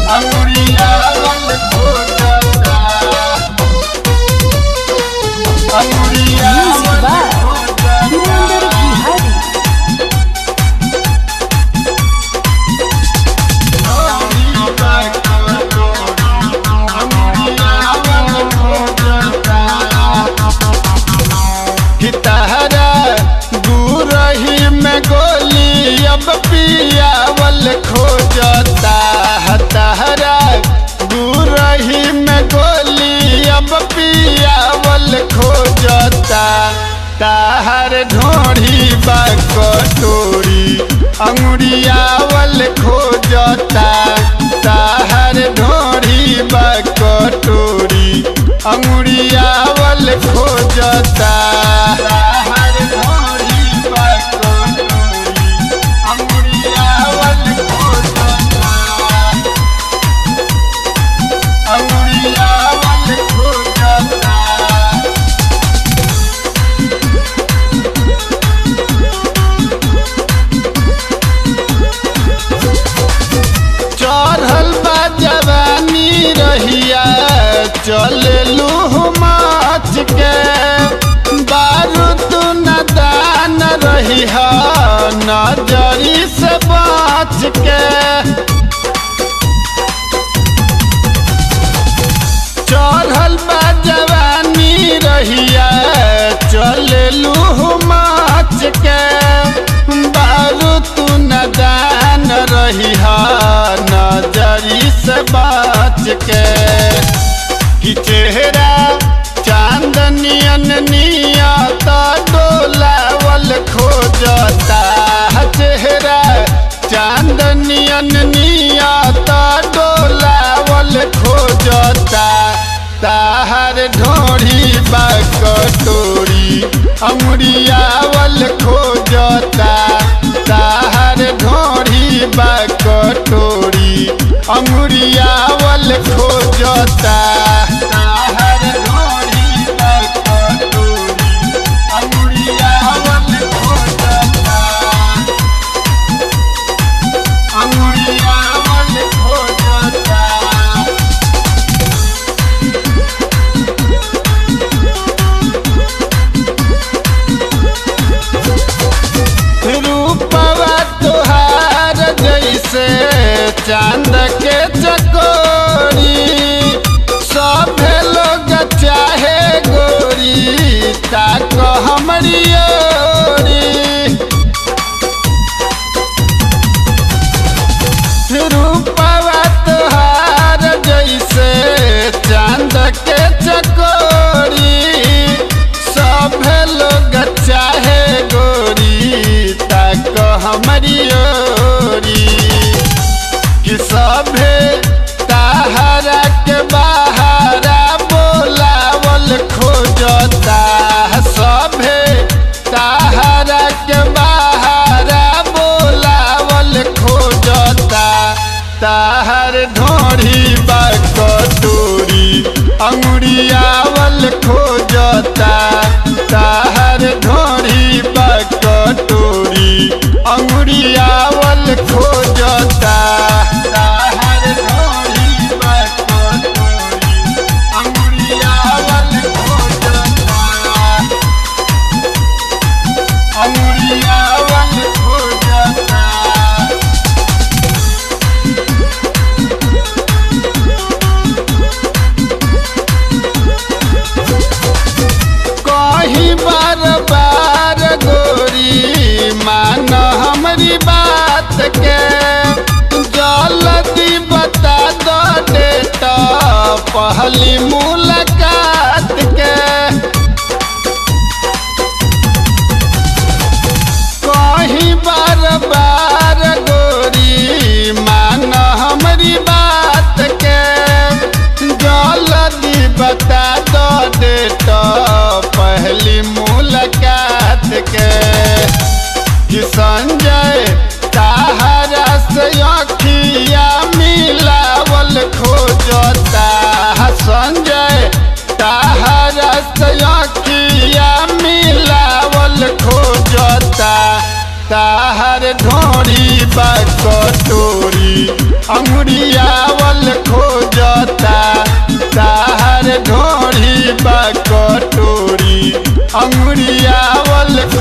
अंगुरियावल खोजता Music by Virender Bihari. तहरा गुरही में गोली अब पियावल खोजता तहरा गुरही में गोली अब पियावल खोजता तहर ढोढ़ी बा कटोरी अंगुरियावल खोजता तहर ढोढ़ी बा कटोरी अंगुरियावल खोजता तहर ढोढ़ी बा कटोरी अंगुरियावल खोजता अंगुरियावल खोजता चढ़ल बा जवानी रहिया चललू माच के बारूद न दान रही नजरी से बाँच के चढ़ल बा जवानी रहिया चललू माच के बारूद न दान रही नजरी से बाँच के कि चेहरा चांदनियन नियत डोलावल खोजता चेहरा चांदनियन नियत डोलावल खोजता ताहर ढोढ़ी बा कटोरी अंगुरियावल खोजता ताहर ढोढ़ी बा कटोरी अंगुरियावल खोजता ताहर ढोढ़ी बा कटोरी अंगुरियावल खोजता अंगुरियावल खोजता रूपवा तोहार जैसे चांद के चकोरी सभे लोग चाहे गोरी ताक हमरी ओरी रूपवा तोहार जैसे चांद के चकोरी सभे लोग चाहे गोरी ताक हमरी ओरी कि सभे ताहरा के बहारा बोलावल खोजता सभे ताहरा के बहारा बोलावल खोजता ताहर ढोढ़ी बा कटोरी अंगुरियावल खोजता ताहर ढोढ़ी बा कटोरी अंगुरियावल खोजता ताहर ढोढ़ी बा कटोरी अंगुरियावल खोजता अंगुरियावल खोजता कहीं बार बार गोरी मान हमरी बात के जल्दी बता दो डेटा पहली मुलाकात के कहीं बार बार गोरी मान हमरी बात के जल्दी बता दो डेटा पहली मुलाकात के कि संजय ताहरा से अखिया मिलावल खोजता संजय ताहरा से अखिया मिलावल खोजता ताहर ढोढ़ी बा कटोरी अंगुरियावल कटोरी अंगुरियावल